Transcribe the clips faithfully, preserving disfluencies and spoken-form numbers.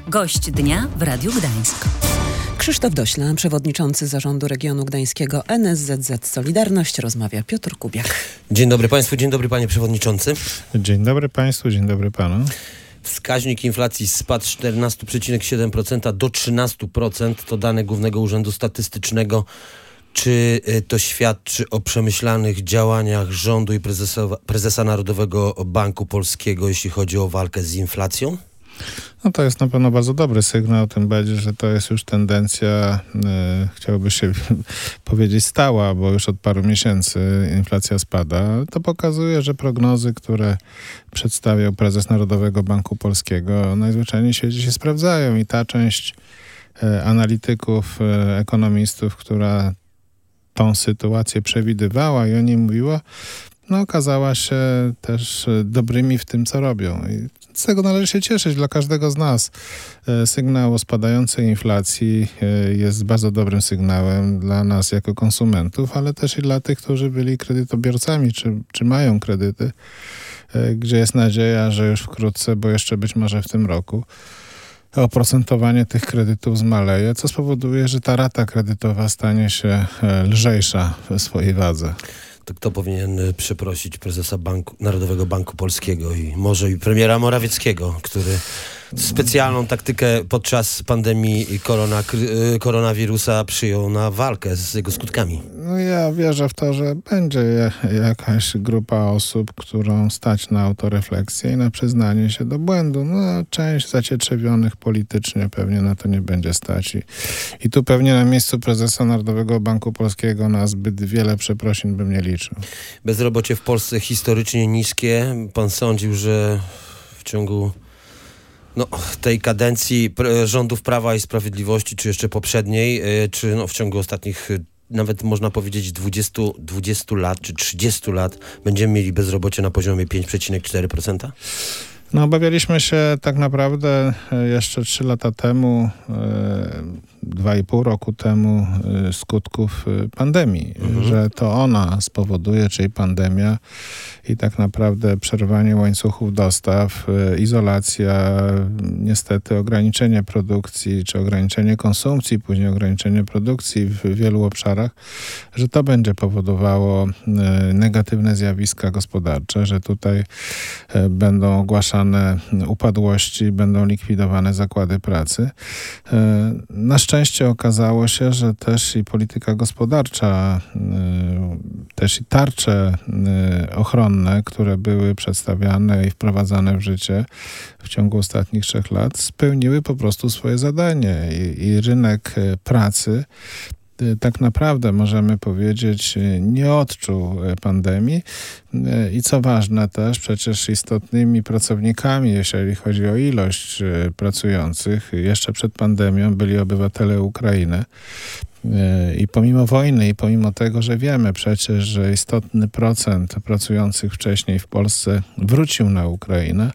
Gość dnia w Radiu Gdańsk. Krzysztof Dośla, przewodniczący Zarządu Regionu Gdańskiego N S Z Z Solidarność, rozmawia Piotr Kubiak. Dzień dobry Państwu, dzień dobry Panie Przewodniczący. Dzień dobry Państwu, dzień dobry Panu. Wskaźnik inflacji spadł z czternaście przecinek siedem procent do trzynaście procent. To dane Głównego Urzędu Statystycznego. Czy to świadczy o przemyślanych działaniach rządu i prezesa, prezesa Narodowego Banku Polskiego, jeśli chodzi o walkę z inflacją? No to jest na pewno bardzo dobry sygnał, tym bardziej, że to jest już tendencja, e, chciałoby się powiedzieć stała, bo już od paru miesięcy inflacja spada. To pokazuje, że prognozy, które przedstawiał prezes Narodowego Banku Polskiego, najzwyczajniej w świecie się sprawdzają i ta część e, analityków, e, ekonomistów, która tą sytuację przewidywała i o niej mówiła, no okazała się też dobrymi w tym, co robią. I z tego należy się cieszyć dla każdego z nas. Sygnał o spadającej inflacji jest bardzo dobrym sygnałem dla nas jako konsumentów, ale też i dla tych, którzy byli kredytobiorcami, czy, czy mają kredyty, gdzie jest nadzieja, że już wkrótce, bo jeszcze być może w tym roku, oprocentowanie tych kredytów zmaleje, co spowoduje, że ta rata kredytowa stanie się lżejsza w swojej wadze. To kto powinien przeprosić prezesa Banku, Narodowego Banku Polskiego i może i premiera Morawieckiego, który specjalną taktykę podczas pandemii korona, koronawirusa przyjął na walkę z jego skutkami? No ja wierzę w to, że będzie jakaś grupa osób, którą stać na autorefleksję i na przyznanie się do błędu. No część zacietrzewionych politycznie pewnie na to nie będzie stać. I, i tu pewnie na miejscu prezesa Narodowego Banku Polskiego na zbyt wiele przeprosin bym nie liczył. Bezrobocie w Polsce historycznie niskie. Pan sądził, że w ciągu No, tej kadencji rządów Prawa i Sprawiedliwości, czy jeszcze poprzedniej, czy no, w ciągu ostatnich, nawet można powiedzieć dwudziestu, dwudziestu lat, czy trzydziestu lat, będziemy mieli bezrobocie na poziomie pięć przecinek cztery procent? No obawialiśmy się tak naprawdę jeszcze trzy lata temu, dwa i pół roku temu skutków pandemii, mhm. że to ona spowoduje, czyli pandemia i tak naprawdę przerwanie łańcuchów dostaw, izolacja, niestety ograniczenie produkcji, czy ograniczenie konsumpcji, później ograniczenie produkcji w wielu obszarach, że to będzie powodowało negatywne zjawiska gospodarcze, że tutaj będą ogłaszane upadłości, będą likwidowane zakłady pracy. Na szczęście okazało się, że też i polityka gospodarcza, też i tarcze ochronne, które były przedstawiane i wprowadzane w życie w ciągu ostatnich trzech lat, spełniły po prostu swoje zadanie i, i rynek pracy tak naprawdę, możemy powiedzieć, nie odczuł pandemii i co ważne też, przecież istotnymi pracownikami, jeżeli chodzi o ilość pracujących, jeszcze przed pandemią byli obywatele Ukrainy. I pomimo wojny i pomimo tego, że wiemy przecież, że istotny procent pracujących wcześniej w Polsce wrócił na Ukrainę,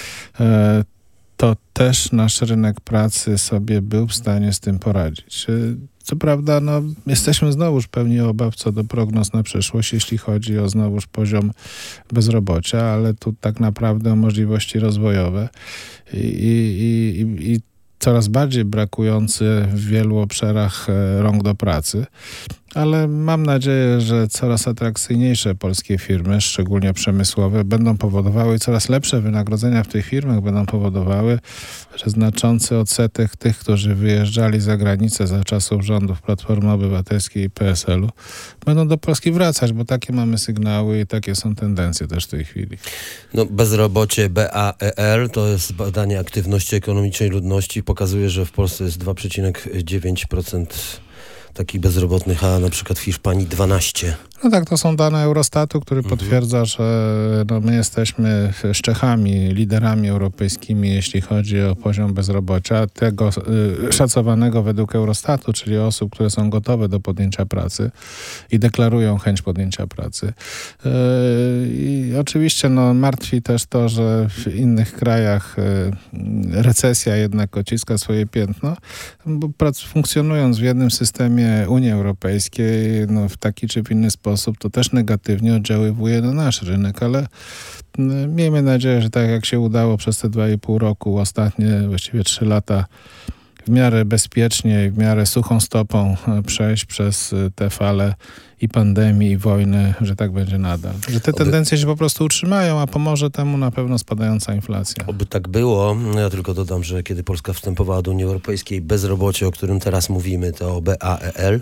to też nasz rynek pracy sobie był w stanie z tym poradzić. Co prawda, no, jesteśmy znowuż pełni obaw co do prognoz na przyszłość, jeśli chodzi o znowuż poziom bezrobocia, ale tu tak naprawdę o możliwości rozwojowe i, i, i, i coraz bardziej brakujący w wielu obszarach rąk do pracy. Ale mam nadzieję, że coraz atrakcyjniejsze polskie firmy, szczególnie przemysłowe, będą powodowały, coraz lepsze wynagrodzenia w tych firmach będą powodowały, że znaczący odsetek tych, którzy wyjeżdżali za granicę za czasów rządów Platformy Obywatelskiej i P S L u, będą do Polski wracać, bo takie mamy sygnały i takie są tendencje też w tej chwili. No, bezrobocie B A E R, to jest badanie aktywności ekonomicznej ludności, pokazuje, że w Polsce jest dwa przecinek dziewięć procent takich bezrobotnych, a na przykład w Hiszpanii dwanaście procent. No tak, to są dane Eurostatu, który mhm. potwierdza, że no my jesteśmy z Czechami liderami europejskimi, jeśli chodzi o poziom bezrobocia, tego y, szacowanego według Eurostatu, czyli osób, które są gotowe do podjęcia pracy i deklarują chęć podjęcia pracy. Y, I oczywiście no, martwi też to, że w innych krajach y, recesja jednak odciska swoje piętno, bo prac, funkcjonując w jednym systemie Unii Europejskiej, no, w taki czy w inny sposób, to też negatywnie oddziaływuje na nasz rynek, ale Miejmy nadzieję, że tak jak się udało przez te dwa i pół roku, ostatnie właściwie trzy lata, w miarę bezpiecznie i w miarę suchą stopą przejść przez te fale i pandemii, i wojny, że tak będzie nadal. Że te tendencje się po prostu utrzymają, a pomoże temu na pewno spadająca inflacja. Oby tak było. Ja tylko dodam, że kiedy Polska wstępowała do Unii Europejskiej, bezrobocie, o którym teraz mówimy, to B A E L,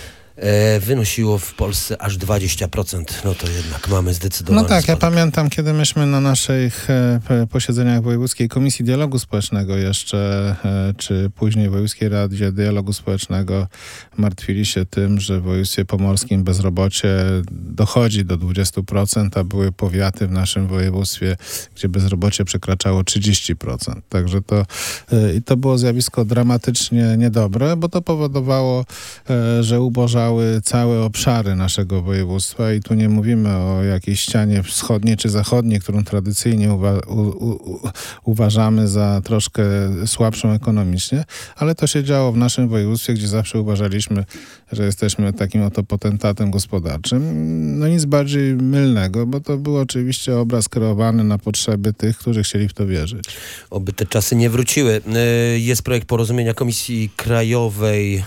E, wynosiło w Polsce aż dwadzieścia procent. No to jednak mamy zdecydowanie No tak, spadek. ja pamiętam, kiedy myśmy na naszych e, posiedzeniach Wojewódzkiej Komisji Dialogu Społecznego jeszcze, e, czy później Wojewódzkiej Radzie Dialogu Społecznego martwili się tym, że w województwie pomorskim bezrobocie dochodzi do dwudziestu procent, a były powiaty w naszym województwie, gdzie bezrobocie przekraczało trzydzieści procent. Także to, e, to było zjawisko dramatycznie niedobre, bo to powodowało, e, że ubożały całe obszary naszego województwa i tu nie mówimy o jakiejś ścianie wschodniej czy zachodniej, którą tradycyjnie uwa- u- u- uważamy za troszkę słabszą ekonomicznie, ale to się działo w naszym województwie, gdzie zawsze uważaliśmy, że jesteśmy takim oto potentatem gospodarczym. No nic bardziej mylnego, bo to był oczywiście obraz kreowany na potrzeby tych, którzy chcieli w to wierzyć. Oby te czasy nie wróciły. E, Jest projekt porozumienia Komisji Krajowej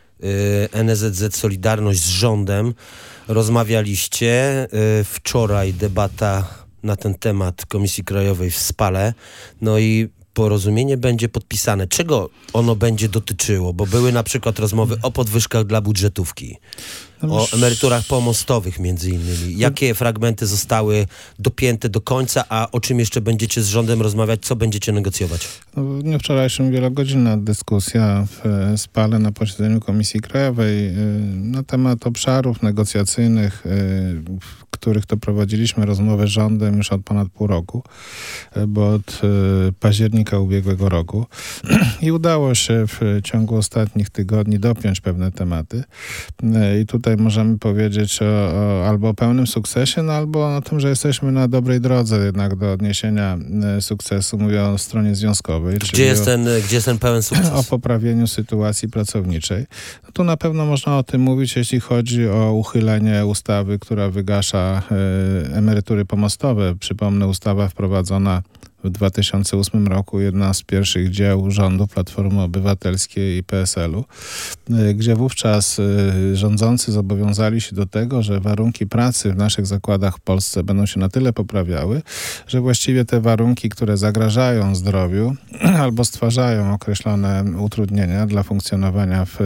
N S Z Z Solidarność z rządem. Rozmawialiście. Wczoraj debata na ten temat Komisji Krajowej w Spale. No i porozumienie będzie podpisane. Czego ono będzie dotyczyło? Bo były na przykład rozmowy o podwyżkach dla budżetówki, o emeryturach pomostowych między innymi. Jakie fragmenty zostały dopięte do końca, a o czym jeszcze będziecie z rządem rozmawiać? Co będziecie negocjować? No, w dniu wczorajszym wielogodzinna dyskusja w Spale na posiedzeniu Komisji Krajowej y, na temat obszarów negocjacyjnych, y, w których to prowadziliśmy rozmowę z rządem już od ponad pół roku, y, bo od y, października ubiegłego roku i udało się w ciągu ostatnich tygodni dopiąć pewne tematy. Y, I tutaj możemy powiedzieć o, o, albo o pełnym sukcesie, no, albo o tym, że jesteśmy na dobrej drodze jednak do odniesienia y, sukcesu. Mówię o stronie związkowej. Gdzie jest, ten, gdzie jest ten pełen sukces? O poprawieniu sytuacji pracowniczej. No tu na pewno można o tym mówić, jeśli chodzi o uchylenie ustawy, która wygasza y, emerytury pomostowe. Przypomnę, ustawa wprowadzona w dwa tysiące ósmym roku, jedna z pierwszych dzieł rządu Platformy Obywatelskiej i P S L u, gdzie wówczas rządzący zobowiązali się do tego, że warunki pracy w naszych zakładach w Polsce będą się na tyle poprawiały, że właściwie te warunki, które zagrażają zdrowiu albo stwarzają określone utrudnienia dla funkcjonowania w,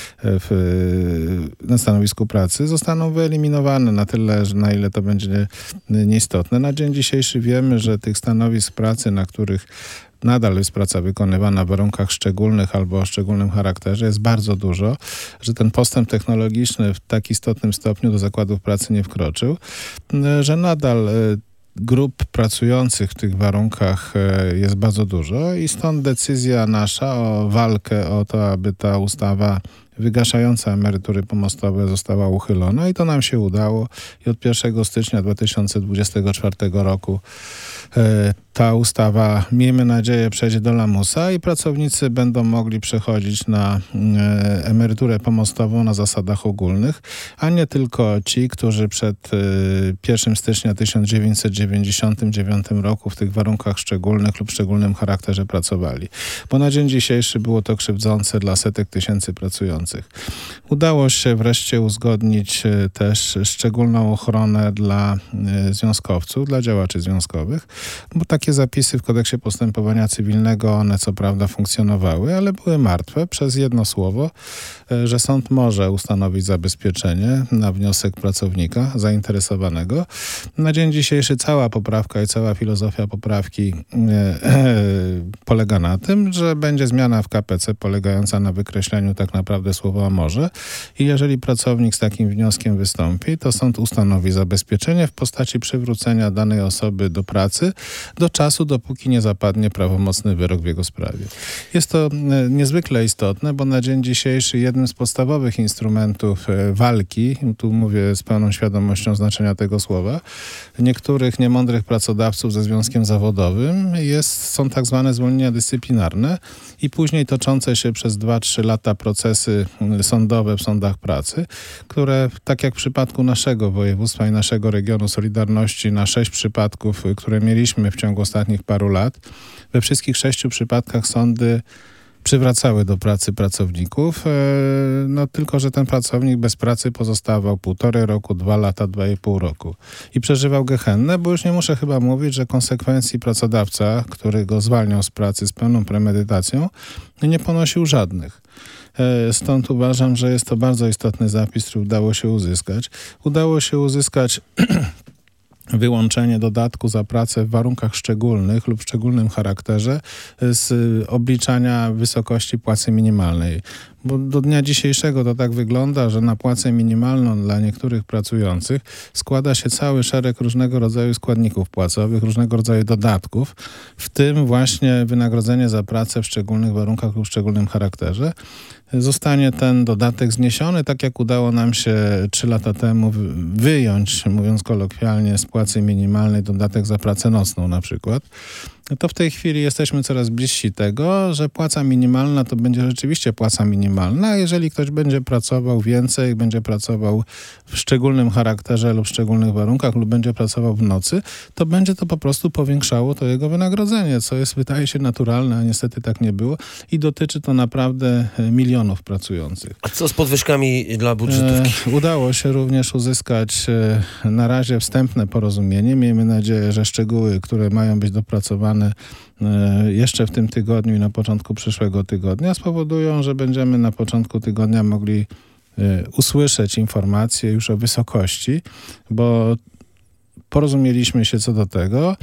w, na stanowisku pracy, zostaną wyeliminowane na tyle, że na ile to będzie nieistotne. Na dzień dzisiejszy wiemy, że tych stanowisk pracy, na których nadal jest praca wykonywana w warunkach szczególnych albo o szczególnym charakterze, jest bardzo dużo, że ten postęp technologiczny w tak istotnym stopniu do zakładów pracy nie wkroczył, że nadal grup pracujących w tych warunkach jest bardzo dużo i stąd decyzja nasza o walkę o to, aby ta ustawa wygaszająca emerytury pomostowe została uchylona i to nam się udało i od pierwszego stycznia dwa tysiące dwudziestego czwartego roku ta ustawa, miejmy nadzieję, przejdzie do lamusa i pracownicy będą mogli przechodzić na emeryturę pomostową na zasadach ogólnych, a nie tylko ci, którzy przed pierwszego stycznia tysiąc dziewięćset dziewięćdziesiątym dziewiątym roku w tych warunkach szczególnych lub szczególnym charakterze pracowali. Bo na dzień dzisiejszy było to krzywdzące dla setek tysięcy pracujących. Udało się wreszcie uzgodnić też szczególną ochronę dla związkowców, dla działaczy związkowych, bo takie zapisy w kodeksie postępowania cywilnego, one co prawda funkcjonowały, ale były martwe przez jedno słowo, że sąd może ustanowić zabezpieczenie na wniosek pracownika zainteresowanego. Na dzień dzisiejszy cała poprawka i cała filozofia poprawki e, e, polega na tym, że będzie zmiana w K P C polegająca na wykreśleniu tak naprawdę słowa może i jeżeli pracownik z takim wnioskiem wystąpi, to sąd ustanowi zabezpieczenie w postaci przywrócenia danej osoby do pracy do czasu, dopóki nie zapadnie prawomocny wyrok w jego sprawie. Jest to niezwykle istotne, bo na dzień dzisiejszy jednym z podstawowych instrumentów walki, tu mówię z pełną świadomością znaczenia tego słowa, niektórych niemądrych pracodawców ze związkiem zawodowym jest, są tak zwane zwolnienia dyscyplinarne i później toczące się przez dwa trzy lata procesy sprawy sądowe w sądach pracy, które tak jak w przypadku naszego województwa i naszego regionu Solidarności na sześć przypadków, które mieliśmy w ciągu ostatnich paru lat, we wszystkich sześciu przypadkach sądy przywracały do pracy pracowników, no tylko, że ten pracownik bez pracy pozostawał półtorej roku, dwa lata, dwa i pół roku. I przeżywał gehennę, bo już nie muszę chyba mówić, że konsekwencji pracodawca, który go zwalniał z pracy z pełną premedytacją, nie ponosił żadnych. Stąd uważam, że jest to bardzo istotny zapis, który udało się uzyskać. Udało się uzyskać wyłączenie dodatku za pracę w warunkach szczególnych lub w szczególnym charakterze z obliczania wysokości płacy minimalnej. Bo do dnia dzisiejszego to tak wygląda, że na płacę minimalną dla niektórych pracujących składa się cały szereg różnego rodzaju składników płacowych, różnego rodzaju dodatków, w tym właśnie wynagrodzenie za pracę w szczególnych warunkach lub w szczególnym charakterze. Zostanie ten dodatek zniesiony, tak jak udało nam się trzy lata temu wyjąć, mówiąc kolokwialnie, z płacy minimalnej dodatek za pracę nocną na przykład. To w tej chwili jesteśmy coraz bliżsi tego, że płaca minimalna to będzie rzeczywiście płaca minimalna, a jeżeli ktoś będzie pracował więcej, będzie pracował w szczególnym charakterze lub w szczególnych warunkach lub będzie pracował w nocy, to będzie to po prostu powiększało to jego wynagrodzenie, co jest, wydaje się, naturalne, a niestety tak nie było i dotyczy to naprawdę milionów pracujących. A co z podwyżkami dla budżetówki? E, udało się również uzyskać e, na razie wstępne porozumienie. Miejmy nadzieję, że szczegóły, które mają być dopracowane jeszcze w tym tygodniu i na początku przyszłego tygodnia spowodują, że będziemy na początku tygodnia mogli usłyszeć informacje już o wysokości, bo porozumieliśmy się co do tego,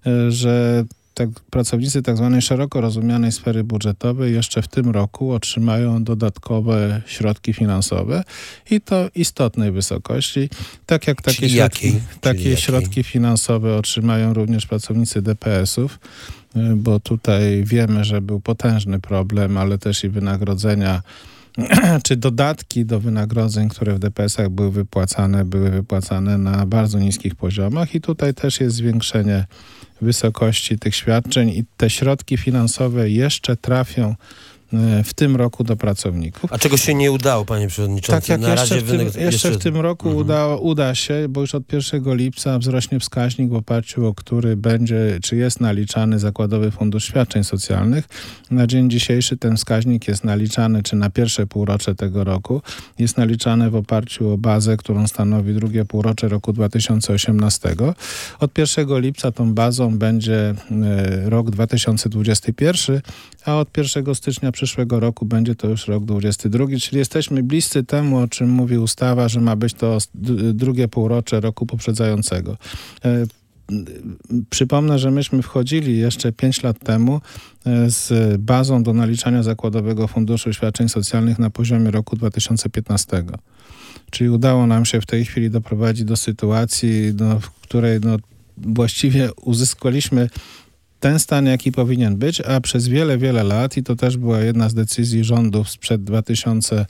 że tak, pracownicy tak zwanej szeroko rozumianej sfery budżetowej jeszcze w tym roku otrzymają dodatkowe środki finansowe i to istotnej wysokości. Tak jak takie, środki, jakiej? takie Czyli środki jakiej? finansowe otrzymają również pracownicy D P S-ów, bo tutaj wiemy, że był potężny problem, ale też i wynagrodzenia czy dodatki do wynagrodzeń, które w D P S-ach były wypłacane, były wypłacane na bardzo niskich poziomach i tutaj też jest zwiększenie wysokości tych świadczeń i te środki finansowe jeszcze trafią w tym roku do pracowników. A czego się nie udało, panie przewodniczący? Tak jak Na jeszcze, razie w tym, wynek- jeszcze, jeszcze w tym roku mhm. uda, uda się, bo już od pierwszego lipca wzrośnie wskaźnik, w oparciu o który będzie, czy jest naliczany Zakładowy Fundusz Świadczeń Socjalnych. Na dzień dzisiejszy ten wskaźnik jest naliczany, czy na pierwsze półrocze tego roku, jest naliczany w oparciu o bazę, którą stanowi drugie półrocze roku dwa tysiące osiemnastego. Od pierwszego lipca tą bazą będzie e, rok dwa tysiące dwudziesty pierwszy, a od pierwszego stycznia przyszłego roku będzie to już rok dwudziesty drugi, czyli jesteśmy bliscy temu, o czym mówi ustawa, że ma być to drugie półrocze roku poprzedzającego. E, Przypomnę, że myśmy wchodzili jeszcze pięć lat temu z bazą do naliczania Zakładowego Funduszu Świadczeń Socjalnych na poziomie roku dwa tysiące piętnastego. Czyli udało nam się w tej chwili doprowadzić do sytuacji, no, w której no, właściwie uzyskaliśmy ten stan, jaki powinien być, a przez wiele, wiele lat, i to też była jedna z decyzji rządów sprzed dwa tysiące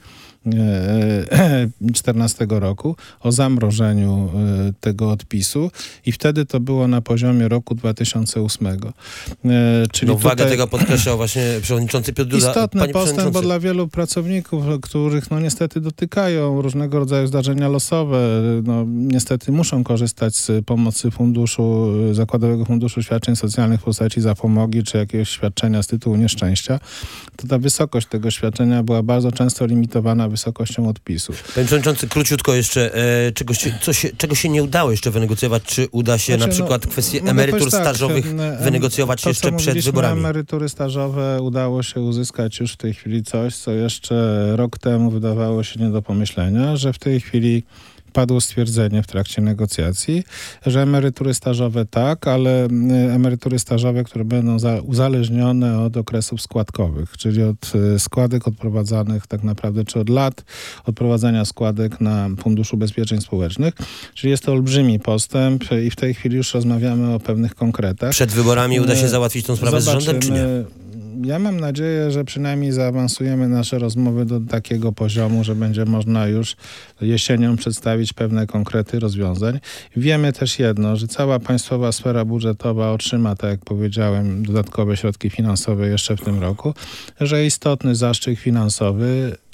czternastego roku o zamrożeniu tego odpisu i wtedy to było na poziomie roku dwa tysiące ósmego. Czyli no wagę tutaj tego podkreślał właśnie przewodniczący Piotr Duda. istotny Panie postęp, bo dla wielu pracowników, których no niestety dotykają różnego rodzaju zdarzenia losowe, no niestety muszą korzystać z pomocy funduszu, Zakładowego Funduszu Świadczeń Socjalnych w postaci zapomogi czy jakiegoś świadczenia z tytułu nieszczęścia, to ta wysokość tego świadczenia była bardzo często limitowana wysokością odpisu. Panie przewodniczący, króciutko jeszcze, e, czego, się, co się, czego się nie udało jeszcze wynegocjować? Czy uda się Znaczy, na przykład no, kwestię mogę emerytur powiedzieć tak, stażowych em, wynegocjować to, jeszcze co przed mówiliśmy, wyborami? Emerytury stażowe udało się uzyskać już w tej chwili coś, co jeszcze rok temu wydawało się nie do pomyślenia, że w tej chwili padło stwierdzenie w trakcie negocjacji, że emerytury stażowe tak, ale emerytury stażowe, które będą za, uzależnione od okresów składkowych, czyli od składek odprowadzanych tak naprawdę, czy od lat odprowadzania składek na Fundusz Ubezpieczeń Społecznych. Czyli jest to olbrzymi postęp i w tej chwili już rozmawiamy o pewnych konkretach. Przed wyborami uda się załatwić tą sprawę Zobaczymy. z rządem, czy nie? Ja mam nadzieję, że przynajmniej zaawansujemy nasze rozmowy do takiego poziomu, że będzie można już jesienią przedstawić pewne konkrety rozwiązań. Wiemy też jedno, że cała państwowa sfera budżetowa otrzyma, tak jak powiedziałem, dodatkowe środki finansowe jeszcze w tym roku, że istotny zastrzyk finansowy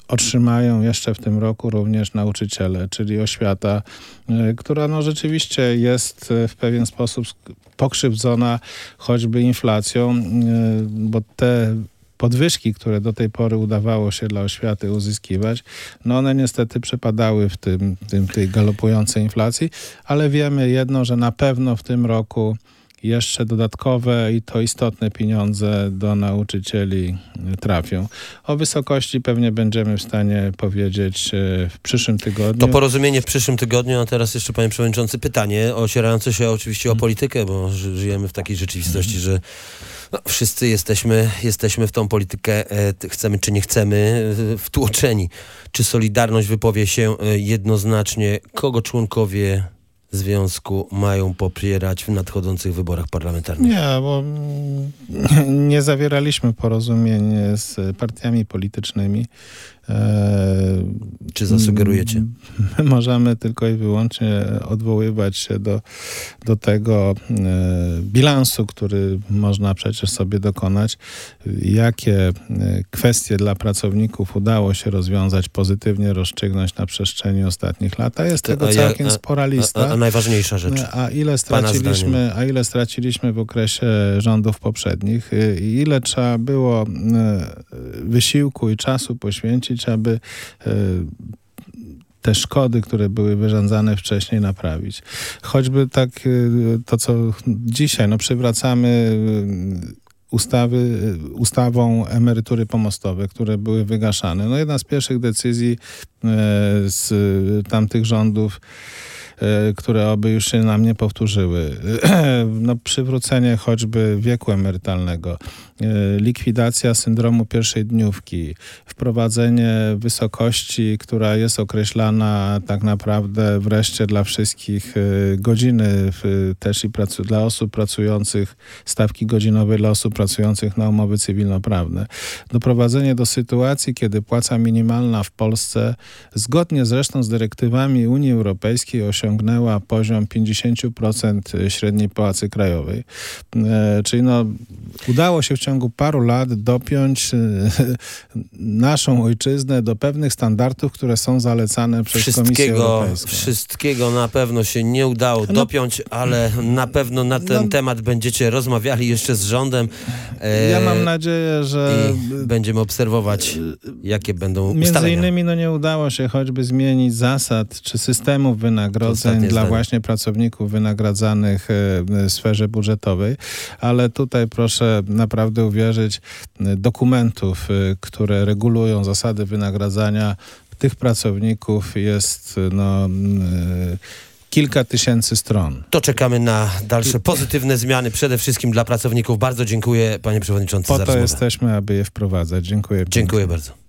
otrzymają jeszcze w tym roku również nauczyciele, czyli oświata, która no rzeczywiście jest w pewien sposób pokrzywdzona choćby inflacją, bo te podwyżki, które do tej pory udawało się dla oświaty uzyskiwać, no one niestety przepadały w tym, tym, tej galopującej inflacji, ale wiemy jedno, że na pewno w tym roku jeszcze dodatkowe i to istotne pieniądze do nauczycieli trafią. O wysokości pewnie będziemy w stanie powiedzieć w przyszłym tygodniu. To porozumienie w przyszłym tygodniu, a teraz jeszcze, panie przewodniczący, pytanie ocierające się oczywiście o politykę, bo ży- żyjemy w takiej rzeczywistości, że no, wszyscy jesteśmy, jesteśmy w tą politykę, e, chcemy czy nie chcemy, e, wtłoczeni. Czy Solidarność wypowie się e, jednoznacznie, kogo członkowie związku mają popierać w nadchodzących wyborach parlamentarnych? Nie, bo mm, nie zawieraliśmy porozumień z partiami politycznymi. E, Czy zasugerujecie? My możemy tylko i wyłącznie odwoływać się do, do tego e, bilansu, który można przecież sobie dokonać. Jakie e, kwestie dla pracowników udało się rozwiązać, pozytywnie rozstrzygnąć na przestrzeni ostatnich lat. A jest tego A ja- całkiem a- spora lista. A, a najważniejsza rzecz. A ile Pana straciliśmy, a ile straciliśmy w okresie rządów poprzednich i ile trzeba było e, wysiłku i czasu poświęcić, aby e, te szkody, które były wyrządzane wcześniej, naprawić. Choćby tak e, to, co dzisiaj, no przywracamy e, ustawy, ustawą emerytury pomostowe, które były wygaszane. No jedna z pierwszych decyzji e, z tamtych rządów, które oby już się nam nie powtórzyły. No, przywrócenie choćby wieku emerytalnego, likwidacja syndromu pierwszej dniówki, wprowadzenie wysokości, która jest określana tak naprawdę wreszcie dla wszystkich godziny, też i pracu- dla osób pracujących, stawki godzinowej dla osób pracujących na umowy cywilnoprawne. Doprowadzenie do sytuacji, kiedy płaca minimalna w Polsce, zgodnie zresztą z dyrektywami Unii Europejskiej, osiągnęła poziom pięćdziesiąt procent średniej płacy krajowej. E, czyli no, udało się w ciągu paru lat dopiąć e, naszą ojczyznę do pewnych standardów, które są zalecane przez Komisję Wszystkiego, Europejską. wszystkiego na pewno się nie udało No, dopiąć, ale na pewno na ten no, temat będziecie rozmawiali jeszcze z rządem. E, Ja mam nadzieję, że I będziemy obserwować, jakie będą między ustalenia. innymi no, nie udało się choćby zmienić zasad czy systemów wynagrodzeń Ostatnie dla zdanie. właśnie pracowników wynagradzanych e, w sferze budżetowej, ale tutaj proszę naprawdę uwierzyć, e, dokumentów, e, które regulują zasady wynagradzania tych pracowników jest no, e, kilka tysięcy stron. To czekamy na dalsze pozytywne zmiany, przede wszystkim dla pracowników. Bardzo dziękuję, panie przewodniczący, Po za to rozmowę. jesteśmy, aby je wprowadzać. Dziękuję. Dziękuję bardzo.